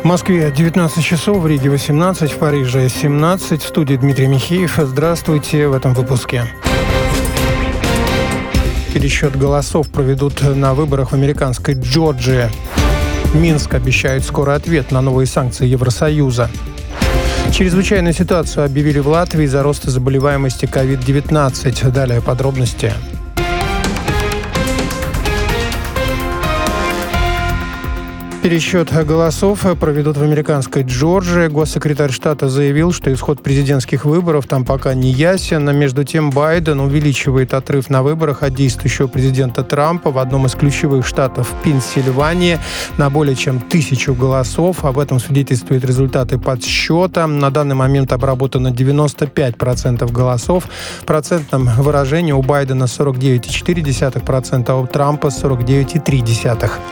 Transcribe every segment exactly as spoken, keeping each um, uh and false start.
В Москве девятнадцать часов, в Риге восемнадцать, в Париже семнадцать. В студии Дмитрий Михеев. Здравствуйте в этом выпуске. Пересчет голосов проведут на выборах в американской Джорджии. Минск обещает скорый ответ на новые санкции Евросоюза. Чрезвычайную ситуацию объявили в Латвии из-за роста заболеваемости ковид девятнадцать. Далее подробности. Пересчет голосов проведут в американской Джорджии. Госсекретарь штата заявил, что исход президентских выборов там пока не ясен. А между тем Байден увеличивает отрыв на выборах от действующего президента Трампа в одном из ключевых штатов Пенсильвании на более чем тысячу голосов. Об этом свидетельствуют результаты подсчета. На данный момент обработано девяносто пять процентов голосов. В процентном выражении у Байдена сорок девять целых четыре десятых процента, а у Трампа сорок девять целых три десятых процента.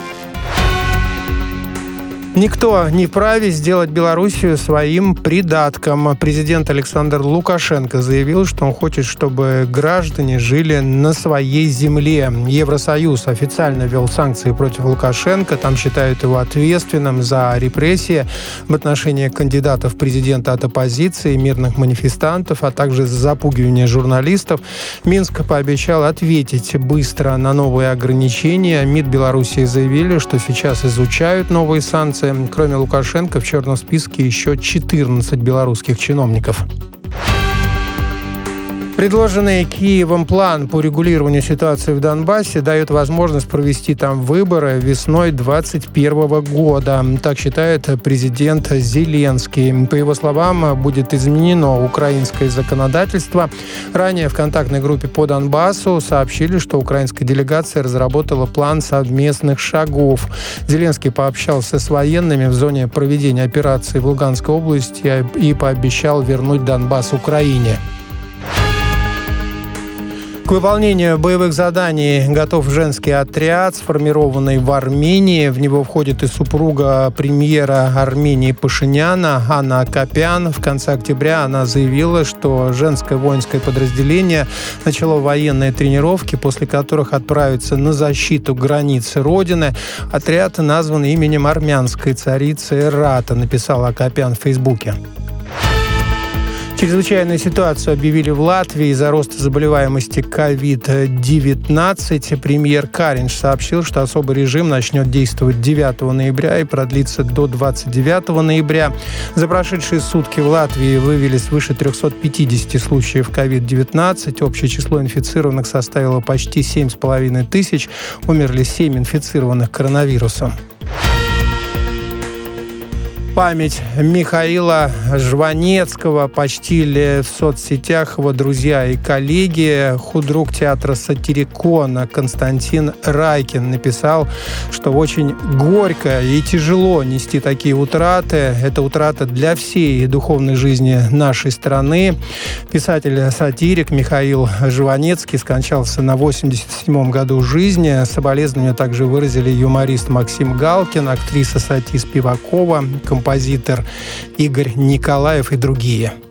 Никто не вправе сделать Белоруссию своим придатком. Президент Александр Лукашенко заявил, что он хочет, чтобы граждане жили на своей земле. Евросоюз официально ввел санкции против Лукашенко. Там считают его ответственным за репрессии в отношении кандидатов в президенты от оппозиции, мирных манифестантов, а также за запугивание журналистов. Минск пообещал ответить быстро на новые ограничения. МИД Белоруссии заявили, что сейчас изучают новые санкции. Кроме Лукашенко, в черном списке еще четырнадцать белорусских чиновников. Предложенный Киевом план по регулированию ситуации в Донбассе дает возможность провести там выборы весной двадцать первого года. Так считает президент Зеленский. По его словам, будет изменено украинское законодательство. Ранее в контактной группе по Донбассу сообщили, что украинская делегация разработала план совместных шагов. Зеленский пообщался с военными в зоне проведения операции в Луганской области и пообещал вернуть Донбасс Украине. К выполнению боевых заданий готов женский отряд, сформированный в Армении. В него входит и супруга премьера Армении Пашиняна Анна Акопян. В конце октября она заявила, что женское воинское подразделение начало военные тренировки, после которых отправится на защиту границы Родины. Отряд назван именем армянской царицы Эрата, написала Акопян в Фейсбуке. Чрезвычайную ситуацию объявили в Латвии из-за роста заболеваемости ковид девятнадцать. Премьер Каринш сообщил, что особый режим начнет действовать девятого ноября и продлится до двадцать девятого ноября. За прошедшие сутки в Латвии выявили свыше триста пятьдесят случаев ковид девятнадцать. Общее число инфицированных составило почти семь с половиной тысяч. Умерли семь инфицированных коронавирусом. Память Михаила Жванецкого почтили в соцсетях его друзья и коллеги. Худрук театра «Сатирикон» Константин Райкин написал, что очень горько и тяжело нести такие утраты. Это утрата для всей духовной жизни нашей страны. Писатель-сатирик Михаил Жванецкий скончался на восемьдесят седьмом году жизни. Соболезнования также выразили юморист Максим Галкин, актриса Сати Спивакова, композитор Игорь Николаев и другие.